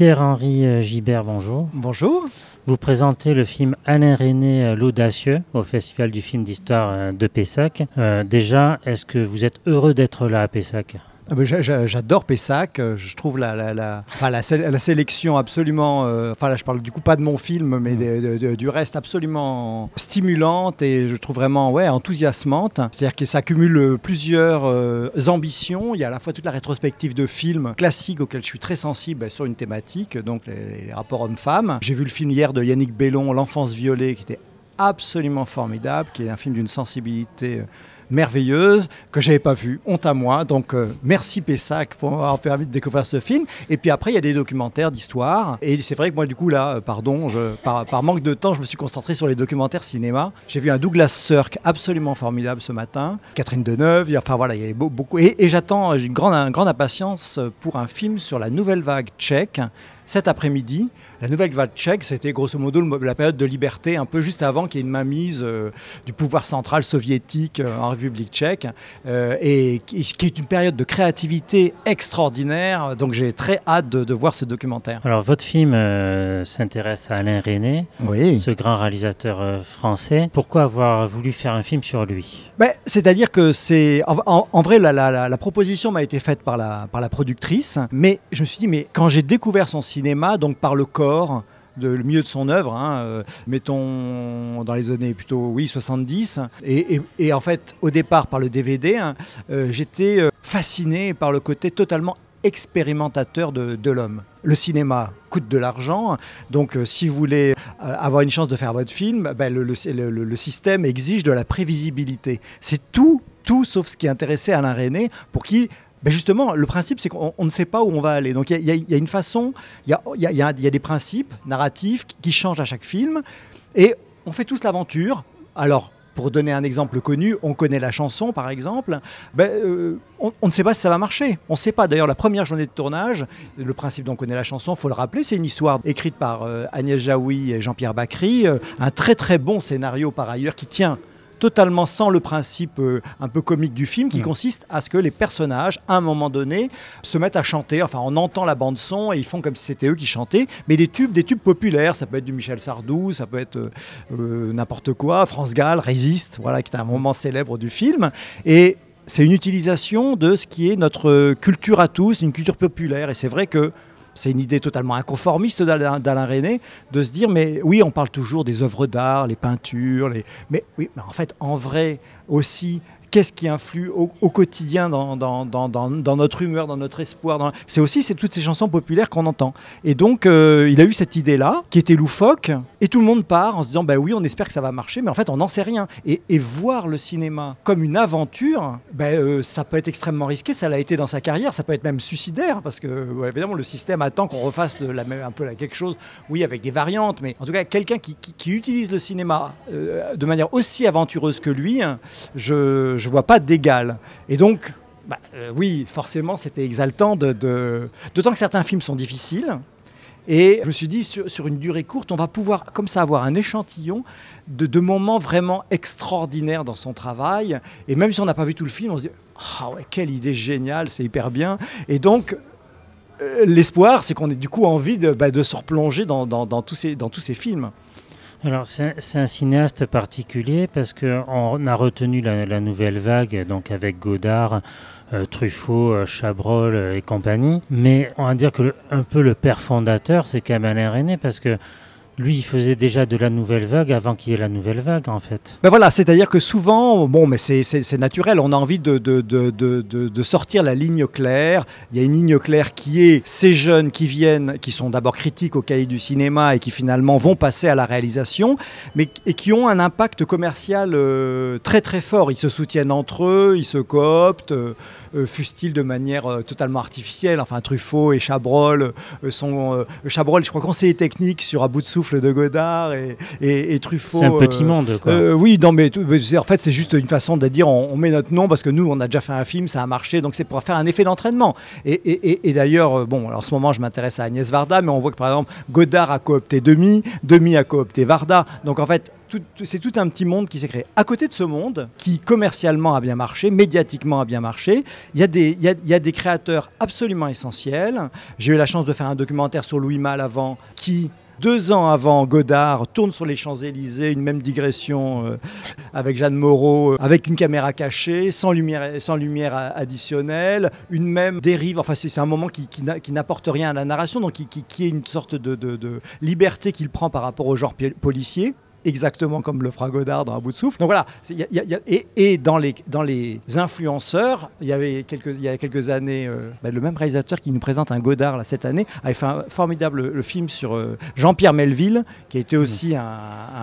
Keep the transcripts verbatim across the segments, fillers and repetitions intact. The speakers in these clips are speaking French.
Pierre-Henri Gibert, bonjour. Bonjour. Vous présentez le film Alain Resnais, l'Audacieux, au Festival du film d'histoire de Pessac. Euh, déjà, est-ce que vous êtes heureux d'être là à Pessac ? Ah ben, j'adore Pessac, je trouve la, la, la, enfin, la, la sélection absolument, euh, enfin là je parle du coup pas de mon film mais de, de, de, du reste absolument stimulante et je trouve vraiment ouais, enthousiasmante. C'est-à-dire que ça cumule plusieurs euh, ambitions, il y a à la fois toute la rétrospective de films classiques auxquels je suis très sensible sur une thématique, donc les, les rapports hommes-femmes. J'ai vu le film hier de Yannick Bellon, L'enfance violée, qui était absolument formidable, qui est un film d'une sensibilité euh, merveilleuse, que je n'avais pas vu, honte à moi, donc euh, merci Pessac pour m'avoir permis de découvrir ce film. Et puis après il y a des documentaires d'histoire, et c'est vrai que moi du coup là, euh, pardon, je, par, par manque de temps je me suis concentré sur les documentaires cinéma. J'ai vu un Douglas Sirk absolument formidable ce matin, Catherine Deneuve, enfin voilà, il y avait beaucoup, et, et j'attends, j'ai une grande, une grande impatience pour un film sur la nouvelle vague tchèque, cet après-midi. La nouvelle vague tchèque, c'était grosso modo la période de liberté, un peu juste avant qu'il y ait une mainmise euh, du pouvoir central soviétique euh, en République tchèque, euh, et qui, qui est une période de créativité extraordinaire. Donc j'ai très hâte de, de voir ce documentaire. Alors votre film euh, s'intéresse à Alain Resnais, oui. ce grand réalisateur euh, français. Pourquoi avoir voulu faire un film sur lui ? Ben, c'est-à-dire que c'est... En, en, en vrai, la, la, la, la proposition m'a été faite par la, par la productrice, mais je me suis dit, mais quand j'ai découvert son cinéma, donc par le corps, de, le milieu de son œuvre, hein, euh, mettons dans les années plutôt oui, soixante-dix, et, et, et en fait au départ par le D V D, hein, euh, j'étais euh, fasciné par le côté totalement expérimentateur de, de l'homme. Le cinéma coûte de l'argent, donc euh, si vous voulez euh, avoir une chance de faire votre film, ben, le, le, le, le système exige de la prévisibilité. C'est tout, tout sauf ce qui intéressait Alain Resnais, pour qui ben justement, le principe, c'est qu'on on ne sait pas où on va aller. Donc, il y, y, y a une façon, il y a, y, a, y, a, y a des principes narratifs qui, qui changent à chaque film. Et on fait tous l'aventure. Alors, pour donner un exemple connu, on connaît la chanson, par exemple. Ben, euh, on, on ne sait pas si ça va marcher. On ne sait pas. D'ailleurs, la première journée de tournage, le principe dont on connaît la chanson, il faut le rappeler, c'est une histoire écrite par euh, Agnès Jaoui et Jean-Pierre Bacry. Euh, un très, très bon scénario, par ailleurs, qui tient totalement sans le principe euh, un peu comique du film, qui mmh. consiste à ce que les personnages, à un moment donné, se mettent à chanter. Enfin, on entend la bande-son et ils font comme si c'était eux qui chantaient, mais des tubes, des tubes populaires. Ça peut être du Michel Sardou, ça peut être euh, euh, n'importe quoi. France Gall, Résiste, voilà, qui est un moment célèbre du film. Et c'est une utilisation de ce qui est notre culture à tous, une culture populaire. Et c'est vrai que c'est une idée totalement inconformiste d'Alain, d'Alain Resnais, de se dire, mais oui, on parle toujours des œuvres d'art, les peintures, les... mais oui, mais en fait, en vrai aussi, qu'est-ce qui influe au, au quotidien dans, dans, dans, dans, dans notre humeur, dans notre espoir dans... C'est aussi c'est toutes ces chansons populaires qu'on entend. Et donc, euh, il a eu cette idée-là, qui était loufoque, et tout le monde part en se disant, bah oui, on espère que ça va marcher, mais en fait, on n'en sait rien. Et, et voir le cinéma comme une aventure, bah, euh, ça peut être extrêmement risqué, ça l'a été dans sa carrière, ça peut être même suicidaire, parce que, ouais, évidemment, le système attend qu'on refasse de la même, un peu la, quelque chose, oui, avec des variantes, mais en tout cas, quelqu'un qui, qui, qui utilise le cinéma euh, de manière aussi aventureuse que lui, je je vois pas d'égal. Et donc, bah, euh, oui, forcément, c'était exaltant, de, de... d'autant que certains films sont difficiles. Et je me suis dit, sur, sur une durée courte, on va pouvoir, comme ça, avoir un échantillon de, de moments vraiment extraordinaires dans son travail. Et même si on n'a pas vu tout le film, on se dit, ah ouais, quelle idée géniale, c'est hyper bien. Et donc, euh, l'espoir, c'est qu'on ait du coup envie de, bah, de se replonger dans, dans, dans, tous ces, dans tous ces films. Alors c'est, c'est un cinéaste particulier parce qu'on a retenu la, la nouvelle vague, donc avec Godard, euh, Truffaut, euh, Chabrol euh, et compagnie, mais on va dire que le, un peu le père fondateur, c'est quand même Alain Resnais, parce que lui, il faisait déjà de la nouvelle vague avant qu'il y ait la nouvelle vague, en fait. Ben voilà, c'est-à-dire que souvent, bon, mais c'est, c'est, c'est naturel, on a envie de, de, de, de, de, de sortir la ligne claire. Il y a une ligne claire qui est ces jeunes qui viennent, qui sont d'abord critiques au cahier du cinéma et qui finalement vont passer à la réalisation, mais et qui ont un impact commercial euh, très très fort. Ils se soutiennent entre eux, ils se cooptent, euh, euh, fusent-ils de manière euh, totalement artificielle. Enfin, Truffaut et Chabrol euh, sont... Euh, Chabrol, je crois, conseiller technique sur À bout de souffle de Godard et, et, et Truffaut. C'est un petit euh, monde, quoi. Euh, oui, non, mais c'est, en fait, c'est juste une façon de dire on, on met notre nom parce que nous, on a déjà fait un film, ça a marché, donc c'est pour faire un effet d'entraînement. Et, et, et, et d'ailleurs, bon, alors, en ce moment, je m'intéresse à Agnès Varda, mais on voit que par exemple, Godard a coopté Demy, Demy a coopté Varda. Donc en fait, tout, c'est tout un petit monde qui s'est créé. À côté de ce monde, qui commercialement a bien marché, médiatiquement a bien marché, il y a des, il y a, il y a des créateurs absolument essentiels. J'ai eu la chance de faire un documentaire sur Louis Malle avant, qui... Deux ans avant, Godard tourne sur les Champs-Élysées, une même digression euh, avec Jeanne Moreau, euh, avec une caméra cachée, sans lumière, sans lumière additionnelle, une même dérive. Enfin, c'est, c'est un moment qui, qui, n'a, qui n'apporte rien à la narration, donc qui, qui, qui est une sorte de, de, de liberté qu'il prend par rapport au genre policier. Exactement comme le fera Godard dans Un bout de souffle. Donc voilà, c'est, y a, y a, et, et dans, les, dans les influenceurs, il y avait quelques, il y a quelques années, euh, bah, le même réalisateur qui nous présente un Godard là, cette année, avait fait un formidable le film sur euh, Jean-Pierre Melville, qui a été aussi un,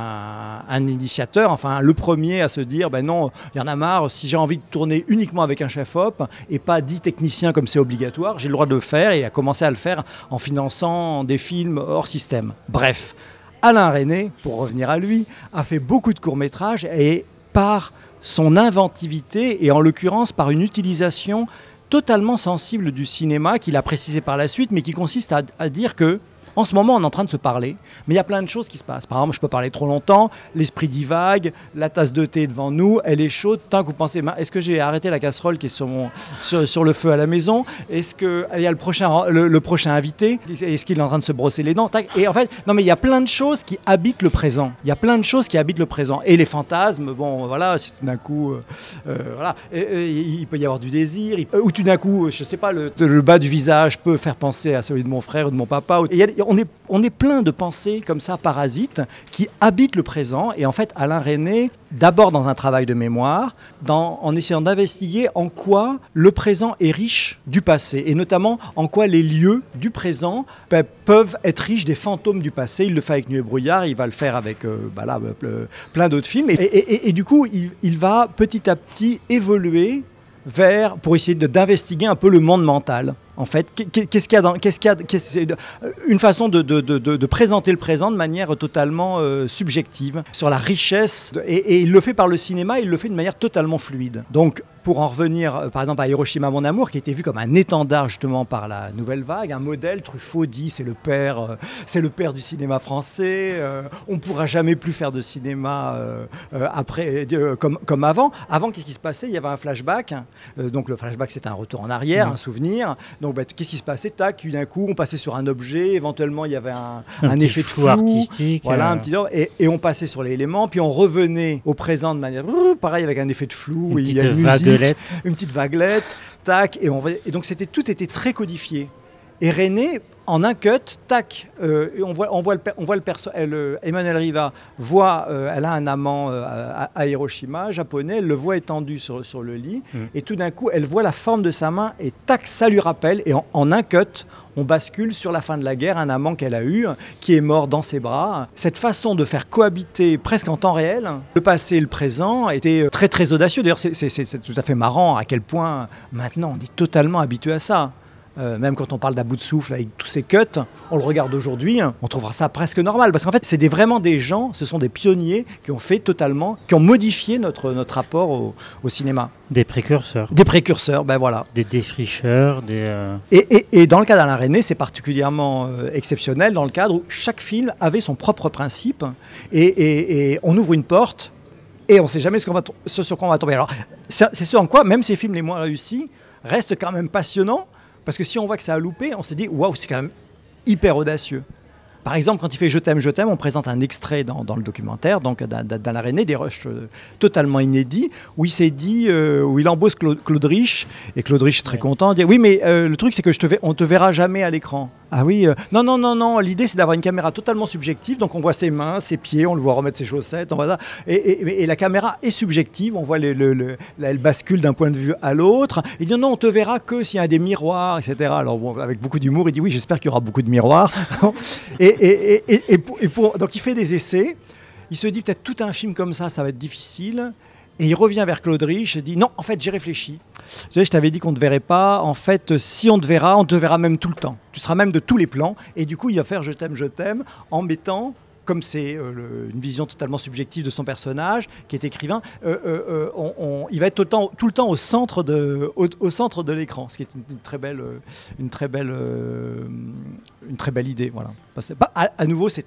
un, un initiateur, enfin le premier à se dire, ben non, il y en a marre, si j'ai envie de tourner uniquement avec un chef-op et pas dix techniciens comme c'est obligatoire, j'ai le droit de le faire, et a commencé à le faire en finançant des films hors système. Bref. Alain Resnais, pour revenir à lui, a fait beaucoup de courts-métrages et par son inventivité et en l'occurrence par une utilisation totalement sensible du cinéma qu'il a précisé par la suite, mais qui consiste à, à dire que en ce moment, on est en train de se parler, mais il y a plein de choses qui se passent. Par exemple, je peux parler trop longtemps, l'esprit divague, la tasse de thé devant nous, elle est chaude. Tant que vous pensez, est-ce que j'ai arrêté la casserole qui est sur, mon, sur, sur le feu à la maison ? Est-ce qu'il y a le prochain, le, le prochain invité ? Est-ce qu'il est en train de se brosser les dents ? Et en fait, non, mais il y a plein de choses qui habitent le présent. Il y a plein de choses qui habitent le présent. Et les fantasmes, bon, voilà, si tout d'un coup, euh, euh, voilà, et, et, il peut y avoir du désir, il, ou tout d'un coup, je sais pas, le, le bas du visage peut faire penser à celui de mon frère ou de mon papa. Et il y a, on est, on est plein de pensées comme ça, parasites, qui habitent le présent. Et en fait, Alain Resnais, d'abord dans un travail de mémoire, dans, en essayant d'investiguer en quoi le présent est riche du passé, et notamment en quoi les lieux du présent ben, peuvent être riches des fantômes du passé. Il le fait avec Nuit et brouillard, il va le faire avec euh, ben là, plein d'autres films. Et, et, et, et du coup, il, il va petit à petit évoluer vers, pour essayer de, d'investiguer un peu le monde mental. En fait, qu'est-ce qu'il y a dans, qu'est-ce qu'il y a, qu'est-ce, une façon de, de, de, de présenter le présent de manière totalement euh, subjective, sur la richesse, de, et, et il le fait par le cinéma, il le fait de manière totalement fluide. Donc, pour en revenir, euh, par exemple, à Hiroshima, mon amour, qui a été vu comme un étendard justement par la Nouvelle Vague, un modèle, Truffaut dit, c'est le père, euh, c'est le père du cinéma français, euh, on ne pourra jamais plus faire de cinéma euh, euh, après, euh, comme, comme avant. Avant, qu'est-ce qui se passait ? Il y avait un flashback, euh, donc le flashback, c'est un retour en arrière, mmh. un souvenir. Donc, bah, qu'est-ce qui se passait ? Tac, d'un coup, on passait sur un objet, éventuellement, il y avait un, un, un effet de flou, artistique. Voilà, euh... un petit, et, et on passait sur l'élément, puis on revenait au présent de manière, pareil, avec un effet de flou, une il petite y a une vaguelette. musique, une petite vaguelette, tac, et, on, et donc c'était, tout était très codifié. Et Resnais, en un cut, tac, euh, on voit, on voit, le, on voit le perso, elle, euh, Emmanuelle Riva voit, euh, elle a un amant euh, à, à Hiroshima, japonais, elle le voit étendu sur, sur le lit, mmh. et tout d'un coup, elle voit la forme de sa main, et tac, ça lui rappelle, et en, en un cut, on bascule sur la fin de la guerre, un amant qu'elle a eu, qui est mort dans ses bras. Cette façon de faire cohabiter presque en temps réel, le passé et le présent, était très très audacieux. D'ailleurs, c'est, c'est, c'est tout à fait marrant à quel point, maintenant, on est totalement habitué à ça. Euh, même quand on parle d'À bout de souffle avec tous ces cuts, on le regarde aujourd'hui, on trouvera ça presque normal. Parce qu'en fait, c'est des, vraiment des gens, ce sont des pionniers qui ont fait totalement, qui ont modifié notre, notre rapport au, au cinéma. Des précurseurs. Des précurseurs, ben voilà. Des défricheurs, des... Euh... Et, et, et dans le cas d'Alain Resnais, c'est particulièrement euh, exceptionnel, dans le cadre où chaque film avait son propre principe, et, et, et on ouvre une porte, et on ne sait jamais ce, qu'on va to- ce sur quoi on va tomber. Alors, c'est, c'est ce en quoi, même ces films les moins réussis, restent quand même passionnants, parce que si on voit que ça a loupé, on se dit « Waouh, c'est quand même hyper audacieux ». Par exemple, quand il fait « Je t'aime, je t'aime », on présente un extrait dans, dans le documentaire donc d'Alain Resnais, des rushs euh, totalement inédits, où il s'est dit, euh, où il embauche Claude, Claude Rich, et Claude Rich est très ouais. content, dit « Oui, mais euh, le truc, c'est que je te vais, on ne te verra jamais à l'écran ». Ah oui, euh, non, non, non, non, l'idée c'est d'avoir une caméra totalement subjective, donc on voit ses mains, ses pieds, on le voit remettre ses chaussettes, on voit ça, et, et, et la caméra est subjective, on voit le, le, le, là, elle bascule d'un point de vue à l'autre, il dit non, on te verra que s'il y a des miroirs, et cetera. Alors bon, avec beaucoup d'humour, il dit oui, j'espère qu'il y aura beaucoup de miroirs, et, et, et, et, et, pour, et pour, donc il fait des essais, il se dit peut-être tout un film comme ça, ça va être difficile. Et il revient vers Claude Rich et dit « Non, en fait, j'ai réfléchi. Tu sais, je t'avais dit qu'on ne te verrait pas. En fait, si on te verra, on te verra même tout le temps. Tu seras même de tous les plans. » Et du coup, il va faire « Je t'aime, je t'aime » en mettant, comme c'est euh, le, une vision totalement subjective de son personnage, qui est écrivain, euh, euh, on, on, il va être tout le temps, tout le temps au, centre de, au, au centre de l'écran, ce qui est une, une très belle, une très belle, euh, une très belle idée. Voilà. Parce que, bah, à, à nouveau, c'était...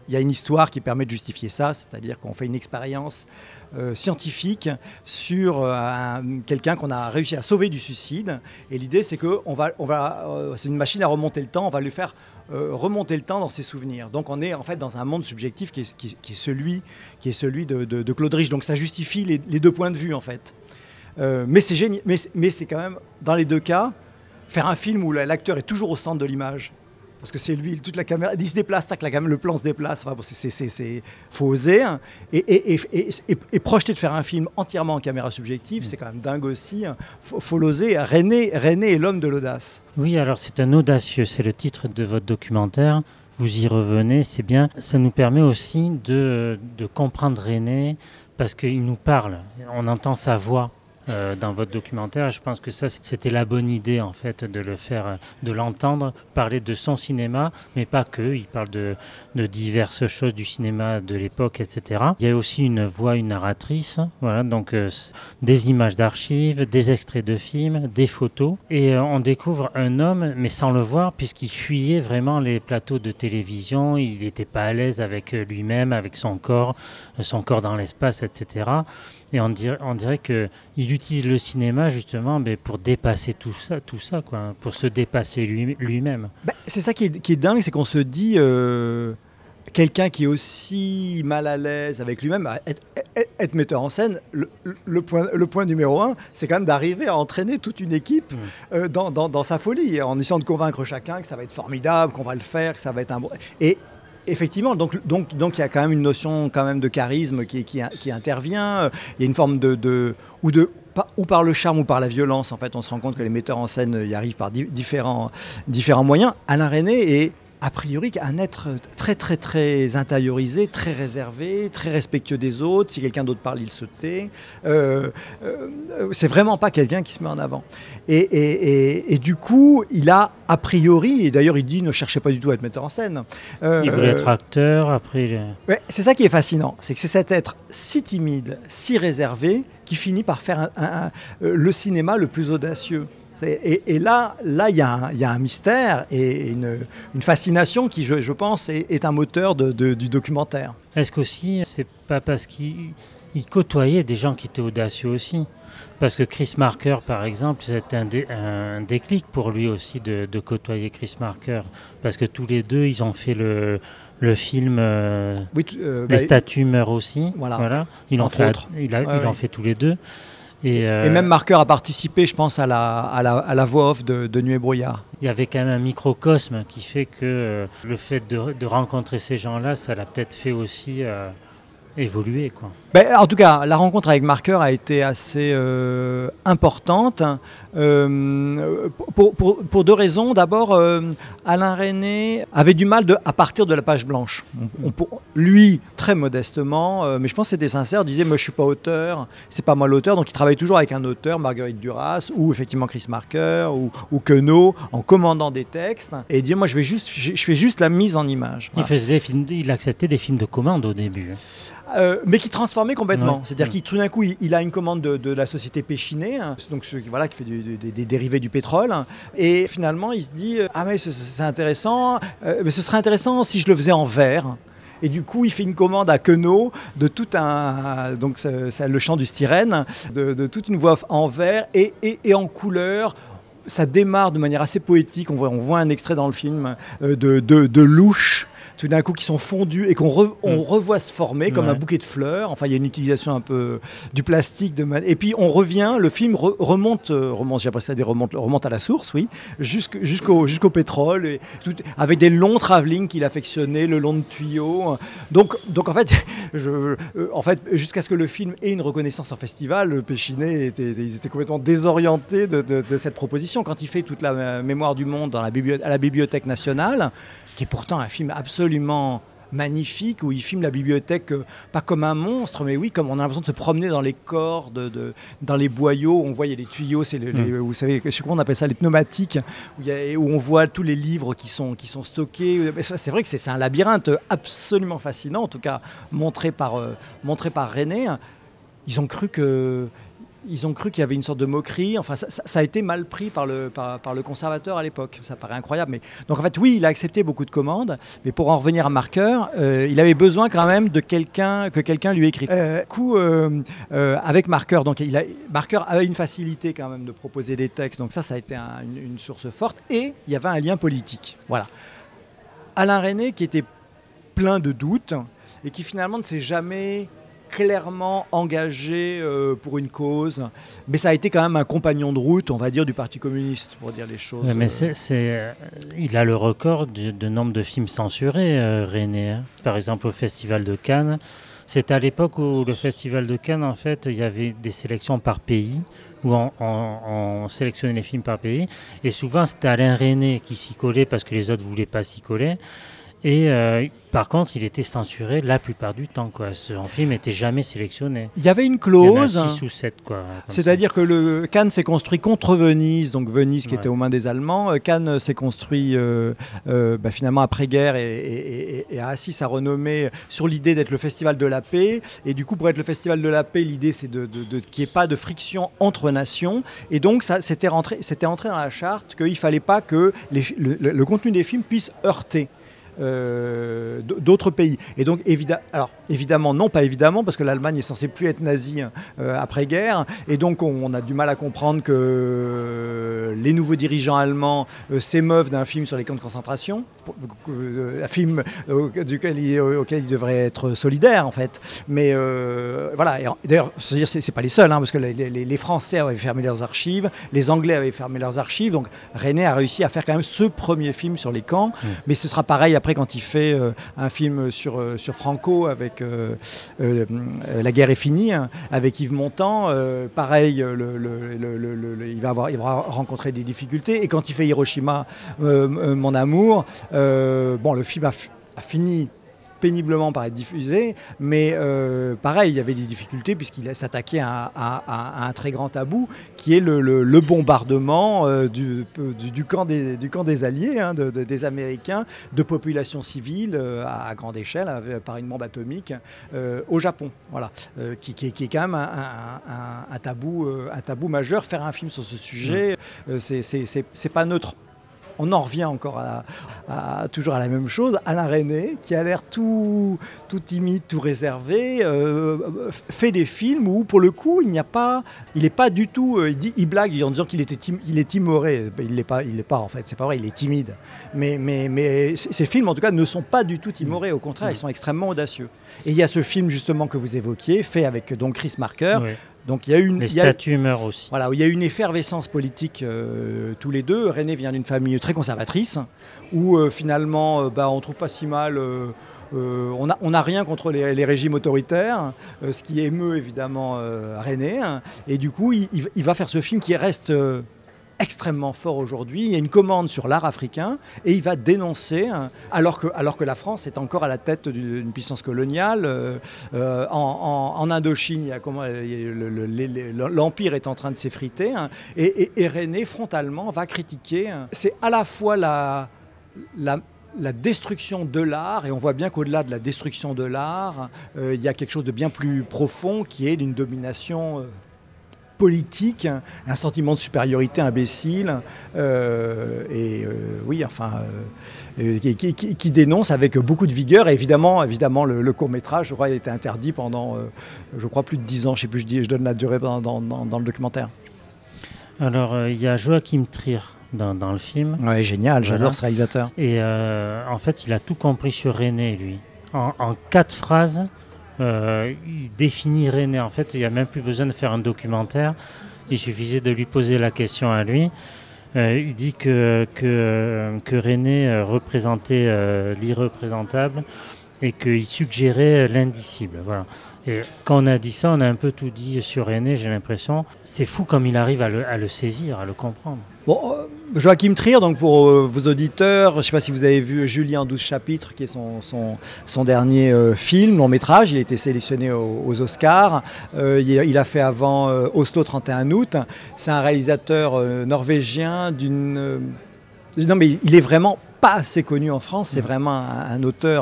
il y a une histoire qui permet de justifier ça, c'est-à-dire qu'on fait une expérience euh, scientifique sur euh, un, quelqu'un qu'on a réussi à sauver du suicide. Et l'idée, c'est que on va, on va, euh, c'est une machine à remonter le temps, on va lui faire euh, remonter le temps dans ses souvenirs. Donc on est en fait dans un monde subjectif qui est, qui, qui est celui, qui est celui de, de, de Claude Rich. Donc ça justifie les, les deux points de vue en fait. Euh, mais, c'est génial, mais, mais c'est quand même, dans les deux cas, faire un film où l'acteur est toujours au centre de l'image. Parce que c'est lui, toute la caméra, il se déplace, tac, la caméra, le plan se déplace. Enfin, bon, c'est, c'est, c'est, faut oser. Hein. Et, et, et, et, et, et projeter de faire un film entièrement en caméra subjective, mmh. c'est quand même dingue aussi. Hein. Faut, faut l'oser. René, René est l'homme de l'audace. Oui, alors c'est un audacieux, c'est le titre de votre documentaire. Vous y revenez, c'est bien. Ça nous permet aussi de, de comprendre René parce qu'il nous parle. On entend sa voix. Euh, dans votre documentaire, je pense que ça c'était la bonne idée en fait de le faire, de l'entendre parler de son cinéma, mais pas que, il parle de, de diverses choses du cinéma de l'époque, et cetera. Il y a aussi une voix, une narratrice, voilà, donc euh, des images d'archives, des extraits de films, des photos, et euh, on découvre un homme, mais sans le voir, puisqu'il fuyait vraiment les plateaux de télévision, il n'était pas à l'aise avec lui-même, avec son corps, son corps dans l'espace, et cetera. Et on dirait, on dirait qu'il utilise le cinéma justement mais pour dépasser tout ça, tout ça quoi, pour se dépasser lui, lui-même. Ben, c'est ça qui est, qui est dingue, c'est qu'on se dit, euh, quelqu'un qui est aussi mal à l'aise avec lui-même, être, être, être metteur en scène, le, le, point, le point numéro un, c'est quand même d'arriver à entraîner toute une équipe mmh. euh, dans, dans, dans sa folie, en essayant de convaincre chacun que ça va être formidable, qu'on va le faire, que ça va être un bon... Et, effectivement, donc donc donc il y a quand même une notion quand même de charisme qui qui, qui intervient. Il y a une forme de, de ou de ou par le charme ou par la violence. En fait, on se rend compte que les metteurs en scène y arrivent par di- différents différents moyens. Alain René est a priori un être très très très intériorisé, très réservé, très respectueux des autres. Si quelqu'un d'autre parle, il se tait. Euh, euh, c'est vraiment pas quelqu'un qui se met en avant. Et, et, et, et du coup, il a a priori, et d'ailleurs il dit ne cherchez pas du tout à être metteur en scène. Euh, il voulait être acteur, après... Il... Ouais, c'est ça qui est fascinant, c'est que c'est cet être si timide, si réservé, qui finit par faire un, un, un, le cinéma le plus audacieux. Et, et là, là, il y, y a un mystère et une, une fascination qui, je, je pense, est, est un moteur de, de, du documentaire. Est-ce qu'aussi, c'est pas parce qu'il il côtoyait des gens qui étaient audacieux aussi? Parce que Chris Marker, par exemple, c'était un, dé, un déclic pour lui aussi de, de côtoyer Chris Marker. Parce que tous les deux, ils ont fait le, le film euh, oui, euh, Les bah, statues meurent aussi. Voilà. Voilà. Ils l'ont fait, il a, ouais, il ouais. fait tous les deux. Et, euh, et même Marker a participé, je pense, à la, à la, à la voix off de, de Nuit et brouillard. Il y avait quand même un microcosme qui fait que euh, le fait de, de rencontrer ces gens-là, ça l'a peut-être fait aussi euh, évoluer, quoi. Ben, en tout cas, la rencontre avec Marker a été assez euh, importante euh, pour, pour, pour deux raisons. D'abord, euh, Alain René avait du mal de, à partir de la page blanche. On, on, lui, très modestement, euh, mais je pense que c'était sincère, disait « moi je ne suis pas auteur, c'est pas moi l'auteur ». Donc il travaille toujours avec un auteur, Marguerite Duras, ou effectivement Chris Marker, ou, ou Queneau, en commandant des textes, et dire « moi je, vais juste, je, je fais juste la mise en image ». Voilà. Il, faisait des films, il acceptait des films de commande au début. Euh, mais qui transformait complètement. Ouais. C'est-à-dire ouais. qu'il tout d'un coup, il, il a une commande de, de la société Péchinet, hein, donc ce, voilà, qui fait du, du, des dérivés du pétrole, hein, et finalement, il se dit « ah mais c'est, c'est intéressant, euh, mais ce serait intéressant si je le faisais en verre ». Et du coup, il fait une commande à Queneau de tout un, donc c'est, c'est le chant du styrène, de, de toute une voix en verre et, et, et en couleur. Ça démarre de manière assez poétique. On voit, on voit un extrait dans le film euh, de, de, de louches, tout d'un coup qui sont fondus et qu'on re, on revoit se former comme ouais. un bouquet de fleurs. Enfin, il y a une utilisation un peu du plastique. De man... Et puis on revient, le film re, remonte, remonte, j'ai appris ça, des remonte, remonte à la source, oui, jusqu'au, jusqu'au, jusqu'au pétrole, et tout, avec des longs travelling qu'il affectionnait, le long de tuyaux. Donc, donc en fait, je, euh, en fait, jusqu'à ce que le film ait une reconnaissance en festival, le Péchinet était, ils étaient complètement désorientés de, de, de cette proposition. Quand il fait toute la mémoire du monde dans la bibliothèque, à la Bibliothèque nationale, qui est pourtant un film absolument magnifique, où il filme la bibliothèque euh, pas comme un monstre, mais oui, comme on a l'impression de se promener dans les corps, de, de, dans les boyaux. On voit, il y a les tuyaux, c'est les, mmh. les, vous savez, je sais pas, on appelle ça les pneumatiques, où, il y a, où on voit tous les livres qui sont, qui sont stockés. C'est vrai que c'est, c'est un labyrinthe absolument fascinant, en tout cas montré par, euh, montré par René. Ils ont cru que ils ont cru qu'il y avait une sorte de moquerie. Enfin, ça, ça, ça a été mal pris par le, par, par le conservateur à l'époque. Ça paraît incroyable. Mais... Donc, en fait, oui, il a accepté beaucoup de commandes. Mais pour en revenir à Marker, euh, il avait besoin quand même de quelqu'un, que quelqu'un lui écrive. Euh, coup, euh, euh, avec Marker, donc, il a, Marker avait une facilité quand même de proposer des textes. Donc, ça, ça a été un, une, une source forte. Et il y avait un lien politique. Voilà. Alain Resnais, qui était plein de doutes et qui finalement ne s'est jamais clairement engagé euh, pour une cause, mais ça a été quand même un compagnon de route, on va dire, du Parti communiste, pour dire les choses. Ouais, mais c'est, c'est, euh, il a le record de, de nombre de films censurés, euh, Resnais. Hein. Par exemple, au Festival de Cannes, c'était à l'époque où le Festival de Cannes, en fait, il y avait des sélections par pays, où on, on, on sélectionnait les films par pays, et souvent c'était Alain Resnais qui s'y collait parce que les autres ne voulaient pas s'y coller. Et euh, par contre, il était censuré la plupart du temps, quoi. Son film n'était jamais sélectionné. Il y avait une clause. Il y en a six ou sept, quoi. C'est-à-dire ça. que le Cannes s'est construit contre Venise, donc Venise qui ouais. était aux mains des Allemands. Cannes s'est construit euh, euh, bah, finalement après-guerre et, et, et, et a assis sa renommée sur l'idée d'être le festival de la paix. Et du coup, pour être le festival de la paix, l'idée c'est de, de, de, qu'il n'y ait pas de friction entre nations. Et donc, ça, c'était, rentré, c'était entré dans la charte qu'il ne fallait pas que les, le, le, le contenu des films puisse heurter Euh, d'autres pays. Et donc, évidemment, alors, évidemment, non, pas évidemment, parce que l'Allemagne est censée plus être nazie euh, après-guerre. Et donc, on, on a du mal à comprendre que euh, les nouveaux dirigeants allemands euh, s'émeuvent d'un film sur les camps de concentration, euh, un film euh, duquel il, auquel ils devraient être solidaires, en fait. Mais euh, voilà, et, d'ailleurs, c'est, c'est pas les seuls, hein, parce que les, les, les Français avaient fermé leurs archives, les Anglais avaient fermé leurs archives. Donc, Resnais a réussi à faire quand même ce premier film sur les camps. Mmh. Mais ce sera pareil après quand il fait euh, un film sur, euh, sur Franco avec euh, euh, La guerre est finie, hein, avec Yves Montand, euh, pareil, le, le, le, le, le, il, va avoir, il va rencontrer des difficultés. Et quand il fait Hiroshima, euh, mon amour, euh, bon, le film a, a fini péniblement par être diffusé, mais euh, pareil, il y avait des difficultés puisqu'il s'attaquait à, à, à, à un très grand tabou qui est le, le, le bombardement euh, du, du, du, camp des, du camp des Alliés, hein, de, de, des Américains, de populations civiles euh, à, à grande échelle euh, par une bombe atomique euh, au Japon, voilà, euh, qui, qui, qui est quand même un, un, un, un, tabou, euh, un tabou majeur. Faire un film sur ce sujet, euh, c'est, c'est, c'est, c'est pas neutre. On en revient encore à, à, toujours à la même chose. Alain Resnais, qui a l'air tout, tout timide, tout réservé, euh, fait des films où, pour le coup, il n'y a pas, il n'est pas du tout, euh, il, dit, il blague en disant qu'il était tim, il est timoré. Il l'est pas, il l'est pas en fait. C'est pas vrai, il est timide. Mais, mais, mais ces films, en tout cas, ne sont pas du tout timorés. Au contraire, ils sont extrêmement audacieux. Et il y a ce film justement que vous évoquiez, fait avec donc Chris Marker. Oui. Donc il y a une, les il y a, statues meurent aussi. Voilà, il y a une effervescence politique euh, tous les deux. Resnais vient d'une famille très conservatrice, où euh, finalement, euh, bah, on trouve pas si mal. Euh, euh, on n'a on a rien contre les, les régimes autoritaires, euh, ce qui émeut évidemment euh, Resnais. Hein, et du coup, il, il va faire ce film qui reste euh, extrêmement fort aujourd'hui. Il y a une commande sur l'art africain et il va dénoncer, hein, alors, que, alors que la France est encore à la tête d'une puissance coloniale. Euh, euh, en, en, en Indochine, il y a comment, il y a le, le, le, l'Empire est en train de s'effriter. Hein, et, et, et Resnais, frontalement, va critiquer. Hein. C'est à la fois la... la la destruction de l'art, et on voit bien qu'au-delà de la destruction de l'art, euh, il y a quelque chose de bien plus profond qui est d'une domination euh, politique, un sentiment de supériorité imbécile, euh, et euh, oui, enfin, euh, qui, qui, qui dénonce avec beaucoup de vigueur. Et évidemment, évidemment le, le court-métrage, je crois, a été interdit pendant, euh, je crois, plus de dix ans. Je sais plus, je, dis, je donne la durée dans, dans, dans le documentaire. Alors, il euh, y a Joachim Trier dans, dans le film. Ouais, génial, j'adore voilà. ce réalisateur. Et euh, en fait, il a tout compris sur Resnais, lui. En, en quatre phrases, euh, il définit Resnais. En fait, il n'y a même plus besoin de faire un documentaire. Il suffisait de lui poser la question à lui. Euh, il dit que, que, que Resnais représentait euh, l'irreprésentable et qu'il suggérait l'indicible. Voilà. Et quand on a dit ça, on a un peu tout dit sur Resnais, j'ai l'impression. C'est fou comme il arrive à le, à le saisir, à le comprendre. Bon, euh, Joachim Trier, donc pour euh, vos auditeurs, je ne sais pas si vous avez vu Julie en douze chapitres, qui est son, son, son dernier euh, film, long métrage. Il a été sélectionné aux, aux Oscars. Euh, il, il a fait avant euh, Oslo trente et un août. C'est un réalisateur euh, norvégien d'une... Euh, non mais il est vraiment pas assez connu en France. C'est vraiment un, un auteur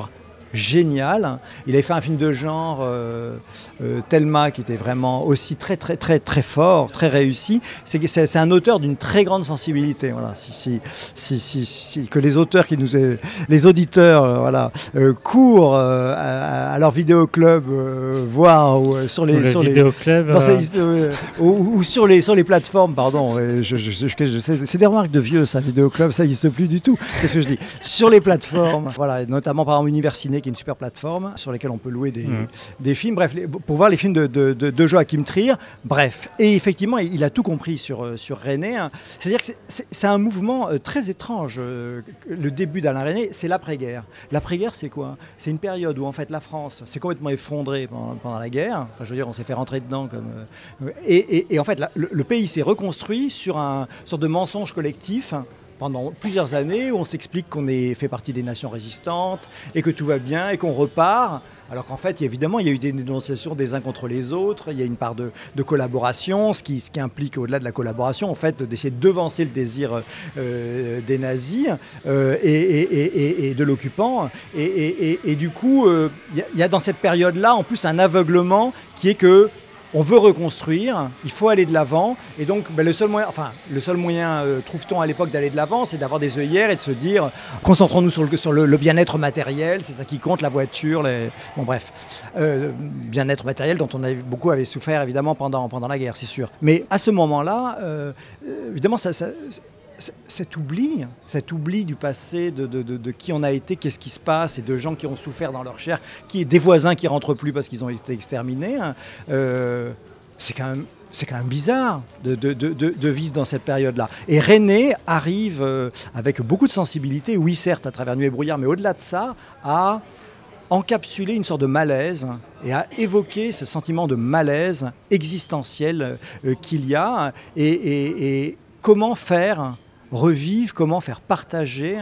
génial. Il avait fait un film de genre, euh, euh, Thelma, qui était vraiment aussi très très très très fort, très réussi. C'est, c'est, c'est un auteur d'une très grande sensibilité. Voilà. Si, si, si, si, si que les auteurs qui nous, les auditeurs, euh, voilà, euh, courent euh, à, à leur vidéoclub, euh, voir ou, euh, sur les, sur les vidéoclub, dans euh... ces, euh, ou, ou sur les sur les plateformes, pardon. Je, je, je, je, je, c'est, c'est des remarques de vieux, ça, vidéoclub, ça n'existe plus du tout. Qu'est-ce que je dis? Sur les plateformes, voilà, notamment par exemple Universiné, qui est une super plateforme sur laquelle on peut louer des, mmh. des films, bref, les, pour voir les films de, de, de, de Joachim Trier, bref. Et effectivement, il a tout compris sur, sur René. Hein. C'est-à-dire que c'est, c'est, c'est un mouvement euh, très étrange. Euh, le début d'Alain René, c'est l'après-guerre. L'après-guerre, c'est quoi? C'est une période où en fait la France s'est complètement effondrée pendant, pendant la guerre. Enfin, je veux dire, on s'est fait rentrer dedans comme. Euh, et, et, et en fait, la, le, le pays s'est reconstruit sur un sorte de mensonge collectif. Hein, pendant plusieurs années où on s'explique qu'on est, fait partie des nations résistantes et que tout va bien et qu'on repart, alors qu'en fait, évidemment, il y a eu des dénonciations des uns contre les autres, il y a une part de, de collaboration, ce qui, ce qui implique, au-delà de la collaboration, en fait, d'essayer de devancer le désir euh, des nazis euh, et, et, et, et de l'occupant. Et, et, et, et du coup, euh, il y, y a dans cette période-là, en plus, un aveuglement qui est que on veut reconstruire, il faut aller de l'avant, et donc ben, le seul moyen, enfin le seul moyen, euh, trouve-t-on à l'époque d'aller de l'avant, c'est d'avoir des œillères et de se dire, concentrons-nous sur le, sur le, le bien-être matériel, c'est ça qui compte, la voiture, les... bon bref, euh, bien-être matériel dont on a beaucoup avait souffert évidemment pendant pendant la guerre, c'est sûr. Mais à ce moment-là, euh, évidemment, ça, ça cet oubli, cet oubli du passé, de, de, de, de qui on a été, qu'est-ce qui se passe, et de gens qui ont souffert dans leur chair, qui, des voisins qui ne rentrent plus parce qu'ils ont été exterminés, hein, euh, c'est quand même... C'est quand même bizarre de, de, de, de vivre dans cette période-là. Et René arrive euh, avec beaucoup de sensibilité, oui certes à travers Nuit et brouillard, mais au-delà de ça, à encapsuler une sorte de malaise et à évoquer ce sentiment de malaise existentiel euh, qu'il y a. Et, et, et comment faire revivre, comment faire partager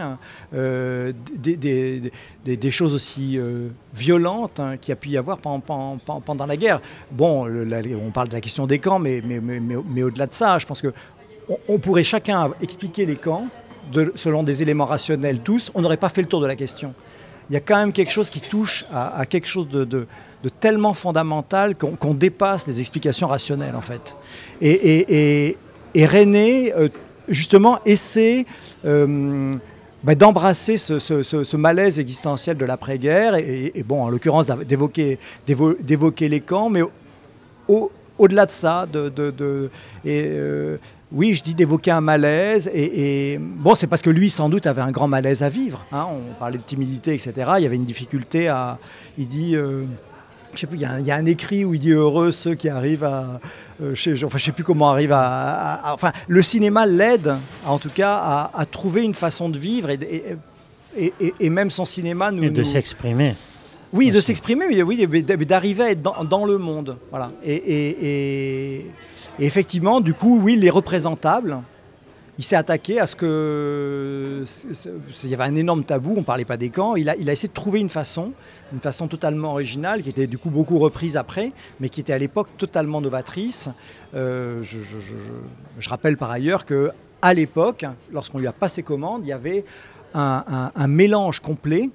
euh, des, des, des, des choses aussi euh, violentes hein, qu'il y a pu y avoir pendant, pendant, pendant la guerre. Bon, le, la, on parle de la question des camps, mais, mais, mais, mais, mais au-delà de ça, je pense qu'on on pourrait chacun expliquer les camps de, selon des éléments rationnels tous, on n'aurait pas fait le tour de la question. Il y a quand même quelque chose qui touche à, à quelque chose de, de, de tellement fondamental qu'on, qu'on dépasse les explications rationnelles, en fait. Et, et, et, et René... Euh, justement, essaie euh, bah, d'embrasser ce, ce, ce, ce malaise existentiel de l'après-guerre, et, et, et bon, en l'occurrence, d'évoquer, d'évo, d'évoquer les camps, mais au, au, au-delà de ça, de, de, de, et, euh, oui, je dis d'évoquer un malaise, et, et bon, c'est parce que lui, sans doute, avait un grand malaise à vivre. Hein, on parlait de timidité, et cetera. Il y avait une difficulté à... Il dit... Euh, je sais plus, il y, a un, il y a un écrit où il dit heureux ceux qui arrivent à, euh, je, sais, enfin je sais plus comment arrive à, à, à, enfin le cinéma l'aide en tout cas à, à trouver une façon de vivre et, et, et, et même son cinéma nous et de nous... s'exprimer. Oui, aussi. de s'exprimer, mais oui, d'arriver à être dans, dans le monde, voilà. Et, et, et, et effectivement, du coup, oui, les représentables. Il s'est attaqué à ce que... Il y avait un énorme tabou, on ne parlait pas des camps. Il a, il a essayé de trouver une façon, une façon totalement originale, qui était du coup beaucoup reprise après, mais qui était à l'époque totalement novatrice. Euh, je, je, je, je rappelle par ailleurs qu'à l'époque, lorsqu'on lui a passé commande, il y avait un, un, un mélange complet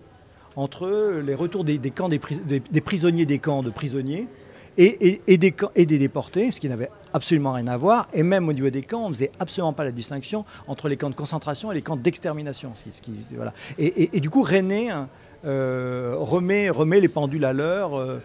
entre les retours des, des, camps des, pris, des, des prisonniers des camps de prisonniers et, et, et, des, camps, et des déportés, ce qui n'avait absolument rien à voir, et même au niveau des camps, on ne faisait absolument pas la distinction entre les camps de concentration et les camps d'extermination. Ce qui, ce qui, voilà. et, et, et du coup, René euh, remet, remet les pendules à l'heure euh,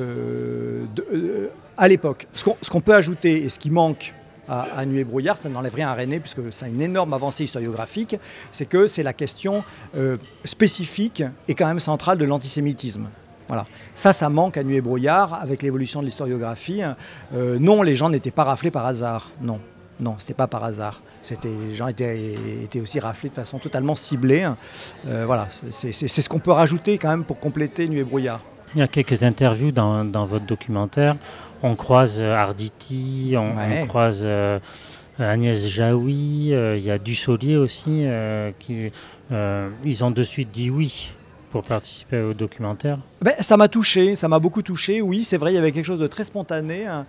euh, de, euh, à l'époque. Ce qu'on, ce qu'on peut ajouter, et ce qui manque à, à Nuit et brouillard, ça n'enlève rien à René, puisque c'est une énorme avancée historiographique, c'est que c'est la question euh, spécifique et quand même centrale de l'antisémitisme. Voilà. Ça, ça manque à Nuit et brouillard avec l'évolution de l'historiographie. Euh, non, les gens n'étaient pas raflés par hasard. Non, non, c'était pas par hasard. C'était, les gens étaient, étaient aussi raflés de façon totalement ciblée. Euh, voilà, c'est, c'est, c'est ce qu'on peut rajouter quand même pour compléter Nuit et brouillard. Il y a quelques interviews dans, dans votre documentaire. On croise Arditi, on, ouais. on croise euh, Agnès Jaoui, euh, il y a Dussolier aussi. Euh, qui, euh, ils ont de suite dit oui. pour participer au documentaire? Ben, ça m'a touché, ça m'a beaucoup touché. Oui, c'est vrai, il y avait quelque chose de très spontané. Hein,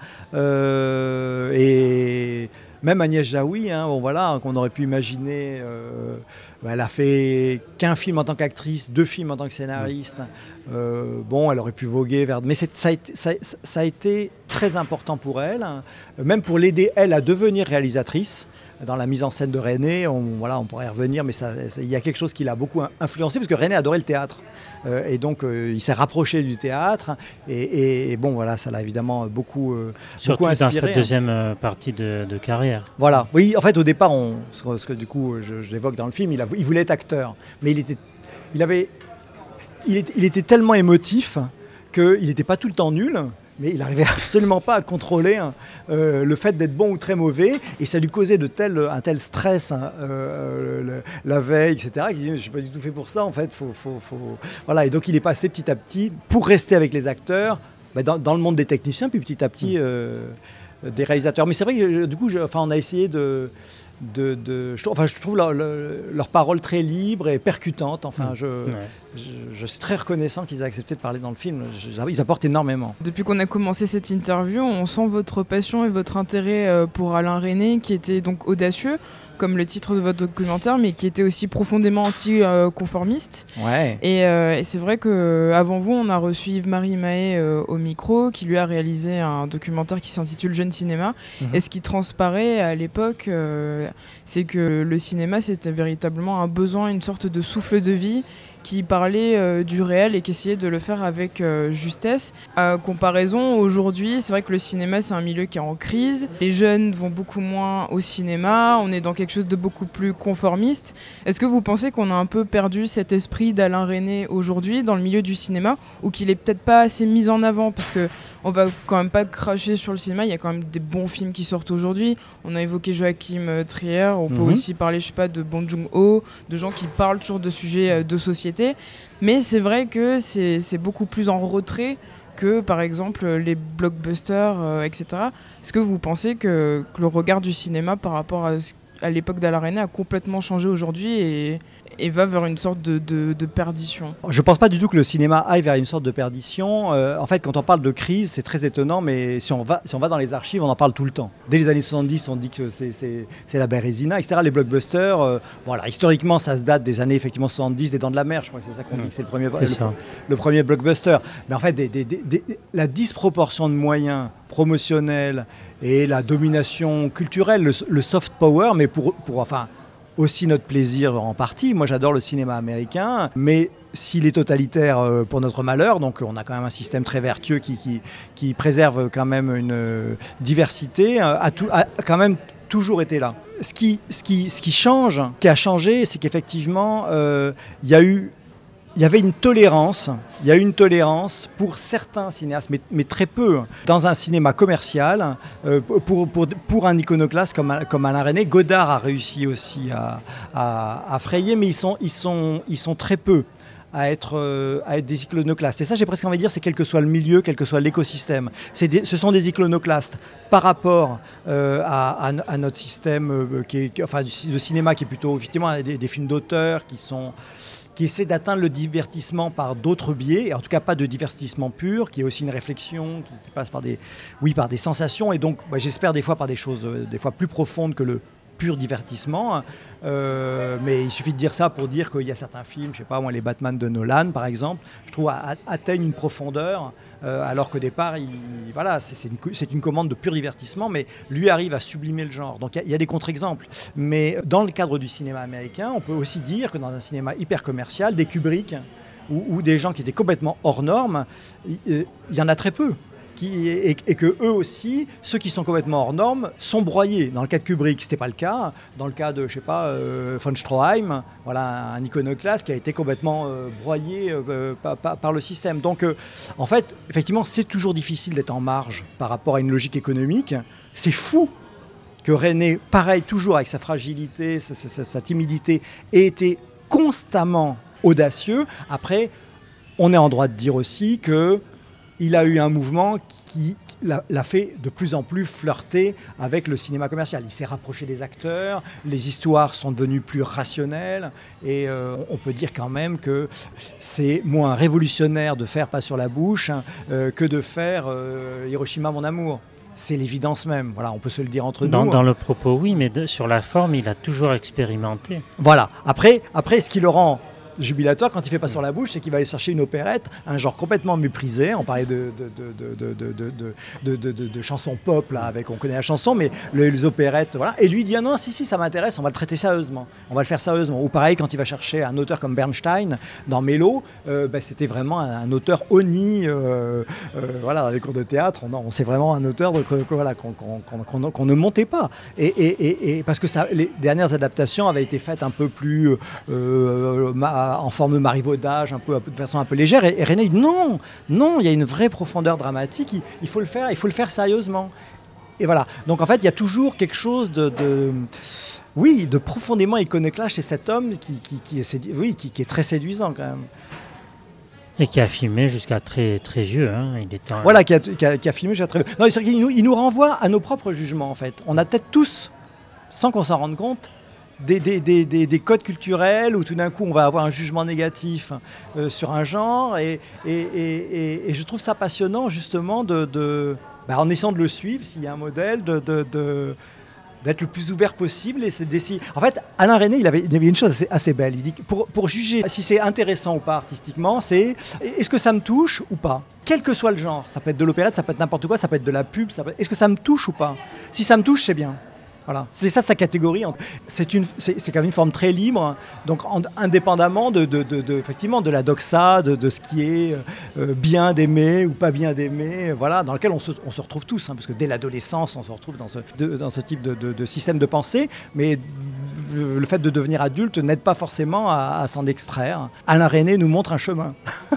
euh, et même Agnès Jaoui, hein, bon, voilà, qu'on aurait pu imaginer. Euh, ben, elle a fait qu'un film en tant qu'actrice, deux films en tant que scénariste. Euh, bon, elle aurait pu voguer vers... Mais c'est, ça, a été, ça, ça a été très important pour elle, hein, même pour l'aider, elle, à devenir réalisatrice. Dans la mise en scène de René, on, voilà, on pourrait y revenir, mais il y a quelque chose qui l'a beaucoup influencé, parce que René adorait le théâtre. Euh, et donc, euh, il s'est rapproché du théâtre. Et, et, et bon, voilà, ça l'a évidemment beaucoup, euh, Surtout beaucoup inspiré. Surtout dans cette deuxième hein. partie de, de carrière. Voilà. Oui, en fait, au départ, on, ce, que, ce que du coup, je, je l'évoque dans le film, il, a, il voulait être acteur. Mais il était, il avait, il était, il était tellement émotif qu'il n'était pas tout le temps nul. Mais il n'arrivait absolument pas à contrôler hein, euh, le fait d'être bon ou très mauvais, et ça lui causait de tel, un tel stress hein, euh, le, la veille, et cetera, qu'il dit « je ne suis pas du tout fait pour ça, en fait, faut, faut, faut... » Voilà, et donc il est passé petit à petit, pour rester avec les acteurs, bah, dans, dans le monde des techniciens, puis petit à petit euh, des réalisateurs. Mais c'est vrai que du coup, je, enfin, on a essayé de... De, de, je, enfin, je trouve leur, leur, leur parole très libre et percutante. Enfin, je, ouais. je, je suis très reconnaissant qu'ils aient accepté de parler dans le film. Je, ils apportent énormément. Depuis qu'on a commencé cette interview, on sent votre passion et votre intérêt pour Alain Resnais, qui était donc audacieux, comme le titre de votre documentaire, mais qui était aussi profondément anti-conformiste. Ouais. Et, euh, et c'est vrai qu'avant vous, on a reçu Yves-Marie Mahé euh, au micro, qui lui a réalisé un documentaire qui s'intitule Jeune Cinéma. Mmh. Et ce qui transparaît à l'époque, euh, c'est que le cinéma, c'était véritablement un besoin, une sorte de souffle de vie, qui parlait euh, du réel et qui essayait de le faire avec euh, justesse. À comparaison, aujourd'hui, c'est vrai que le cinéma, c'est un milieu qui est en crise. Les jeunes vont beaucoup moins au cinéma. On est dans quelque chose de beaucoup plus conformiste. Est-ce que vous pensez qu'on a un peu perdu cet esprit d'Alain Resnais aujourd'hui dans le milieu du cinéma, ou qu'il est peut-être pas assez mis en avant? Parce que on va quand même pas cracher sur le cinéma. Il y a quand même des bons films qui sortent aujourd'hui. On a évoqué Joachim Trier. On mm-hmm. peut aussi parler, je sais pas, de Bong Joon-ho, de gens qui parlent toujours de sujets de société. Mais c'est vrai que c'est, c'est beaucoup plus en retrait que, par exemple, les blockbusters, euh, et cetera. Est-ce que vous pensez que, que le regard du cinéma par rapport à, à l'époque d'Alain Resnais a complètement changé aujourd'hui et, et va vers une sorte de, de, de perdition? Je ne pense pas du tout que le cinéma aille vers une sorte de perdition. Euh, en fait, quand on parle de crise, c'est très étonnant, mais si on va, si on va dans les archives, on en parle tout le temps. Dès les années soixante-dix, on dit que c'est, c'est, c'est la Bérésina, et cetera. Les blockbusters, euh, voilà, historiquement, ça se date des années effectivement soixante-dix, des Dents de la Mer, je crois que c'est ça qu'on mmh. dit que c'est le premier, c'est le, le premier blockbuster. Mais en fait, des, des, des, des, la disproportion de moyens promotionnels et la domination culturelle, le, le soft power, mais pour, pour enfin... aussi notre plaisir en partie. Moi, j'adore le cinéma américain, mais s'il est totalitaire euh, pour notre malheur, donc on a quand même un système très vertueux qui, qui, qui préserve quand même une euh, diversité, euh, a, tout, a quand même toujours été là. Ce qui, ce qui, ce qui change, qui a changé, c'est qu'effectivement, euh, il y a eu Il y avait une tolérance, il y a eu une tolérance pour certains cinéastes, mais, mais très peu, dans un cinéma commercial, euh, pour, pour, pour un iconoclaste comme, comme Alain Resnais. Godard a réussi aussi à, à, à frayer, mais ils sont, ils sont, ils sont très peu à être, euh, à être des iconoclastes. Et ça, j'ai presque envie de dire, c'est quel que soit le milieu, quel que soit l'écosystème. C'est des, ce sont des iconoclastes par rapport euh, à, à, à notre système, euh, qui est, enfin, du, de cinéma qui est plutôt, effectivement, des, des films d'auteur qui sont... qui essaie d'atteindre le divertissement par d'autres biais, et en tout cas pas de divertissement pur, qui est aussi une réflexion, qui, qui passe par des, oui, par des sensations, et donc bah, j'espère des fois par des choses euh, des fois plus profondes que le pur divertissement. Euh, mais il suffit de dire ça pour dire qu'il y a certains films, je sais pas moi, les Batman de Nolan par exemple, je trouve a, a, atteignent une profondeur, euh, alors qu'au départ, il, voilà, c'est, c'est, une, c'est une commande de pur divertissement, mais lui arrive à sublimer le genre. Donc il y, y a des contre-exemples. Mais dans le cadre du cinéma américain, on peut aussi dire que dans un cinéma hyper commercial, des Kubrick ou, ou des gens qui étaient complètement hors normes, il, il y en a très peu. Qui, et, et que eux aussi, ceux qui sont complètement hors normes, sont broyés. Dans le cas de Kubrick, c'était pas le cas. Dans le cas de, je sais pas, euh, von Stroheim, voilà un iconoclaste qui a été complètement euh, broyé euh, par, par, par le système. Donc, euh, en fait, effectivement, c'est toujours difficile d'être en marge par rapport à une logique économique. C'est fou que Resnais, pareil, toujours avec sa fragilité, sa, sa, sa timidité, ait été constamment audacieux. Après, on est en droit de dire aussi que il a eu un mouvement qui, l'a, l'a fait de plus en plus flirter avec le cinéma commercial. Il s'est rapproché des acteurs, les histoires sont devenues plus rationnelles et euh, on peut dire quand même que c'est moins révolutionnaire de faire Pas sur la bouche hein, euh, que de faire euh, Hiroshima mon amour. C'est l'évidence même, voilà, on peut se le dire entre dans, nous. Dans le propos, oui, mais de, sur la forme, il a toujours expérimenté. Voilà, après, après ce qui le rend jubilatoire quand il fait Pas sur la bouche, c'est qu'il va aller chercher une opérette, un genre complètement méprisé. On parlait de, de, de, de, de, de, de, de, de, de chansons pop, là, avec, on connaît la chanson, mais les, les opérettes, voilà. Et lui il dit ah non, si, si, ça m'intéresse, on va le traiter sérieusement, on va le faire sérieusement. Ou pareil, quand il va chercher un auteur comme Bernstein dans Mélo, euh, ben, c'était vraiment un, un auteur honni, euh, euh, voilà, dans les cours de théâtre, on, on c'est vraiment un auteur de, que, que, voilà, qu'on, qu'on, qu'on, qu'on ne montait pas. Et, et, et, et parce que ça, les dernières adaptations avaient été faites un peu plus euh, ma, en forme de marivaudage, un peu, de façon un peu légère. Et, et René dit non, non, il y a une vraie profondeur dramatique, il, il faut le faire, il faut le faire sérieusement. Et voilà. Donc en fait, il y a toujours quelque chose de, de oui, de profondément iconoclaste chez cet homme qui, qui, qui, est, oui, qui, qui est très séduisant quand même. Et qui a filmé jusqu'à très, très vieux. Hein. Il était un... Voilà, qui a, qui, a, qui a filmé jusqu'à très vieux. Non, c'est vrai qu'il nous, il nous renvoie à nos propres jugements en fait. On a peut-être tous, sans qu'on s'en rende compte, Des, des, des, des, des codes culturels où tout d'un coup on va avoir un jugement négatif euh, sur un genre et, et, et, et, et je trouve ça passionnant justement de, de, bah, en essayant de le suivre s'il y a un modèle, de, de, de, d'être le plus ouvert possible et c'est d'essayer. En fait, Alain Resnais, il avait, il avait une chose assez, assez belle. Il dit que pour, pour juger si c'est intéressant ou pas artistiquement, c'est est-ce que ça me touche ou pas ? Quel que soit le genre, ça peut être de l'opérette, ça peut être n'importe quoi, ça peut être de la pub, ça peut... est-ce que ça me touche ou pas ? Si ça me touche, c'est bien. Voilà. C'est ça sa catégorie. C'est, une, c'est, c'est quand même une forme très libre, donc en, indépendamment de, de, de, de, effectivement, de la doxa, de, de ce qui est euh, bien d'aimer ou pas bien d'aimer, voilà, dans lequel on se, on se retrouve tous, hein, parce que dès l'adolescence, on se retrouve dans ce, de, dans ce type de, de, de système de pensée, mais le, le fait de devenir adulte n'aide pas forcément à, à s'en extraire. Alain Resnais nous montre un chemin.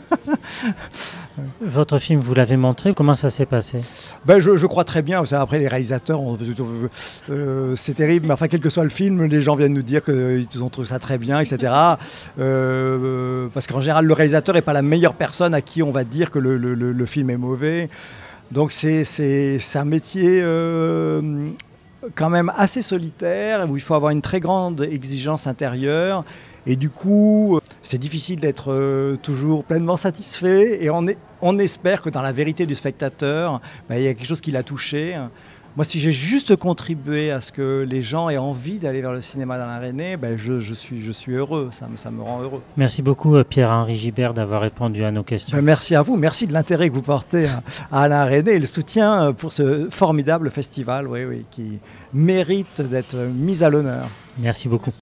Votre film, vous l'avez montré, comment ça s'est passé ? Ben, je, je crois très bien. Après, les réalisateurs, on, euh, c'est terrible, mais enfin, quel que soit le film, les gens viennent nous dire qu'ils ont trouvé ça très bien, et cetera. Euh, parce qu'en général, le réalisateur n'est pas la meilleure personne à qui on va dire que le, le, le film est mauvais. Donc, c'est, c'est, c'est un métier euh, quand même assez solitaire, où il faut avoir une très grande exigence intérieure. Et du coup, c'est difficile d'être euh, toujours pleinement satisfait. Et on, est, on espère que dans la vérité du spectateur, bah, il y a quelque chose qui l'a touché. Moi, si j'ai juste contribué à ce que les gens aient envie d'aller vers le cinéma d'Alain Resnais, bah, je, je, suis, je suis heureux. Ça me, ça me rend heureux. Merci beaucoup, Pierre-Henri Gibert, d'avoir répondu à nos questions. Bah, merci à vous. Merci de l'intérêt que vous portez à, à Alain Resnais et le soutien pour ce formidable festival oui, oui, qui mérite d'être mis à l'honneur. Merci beaucoup.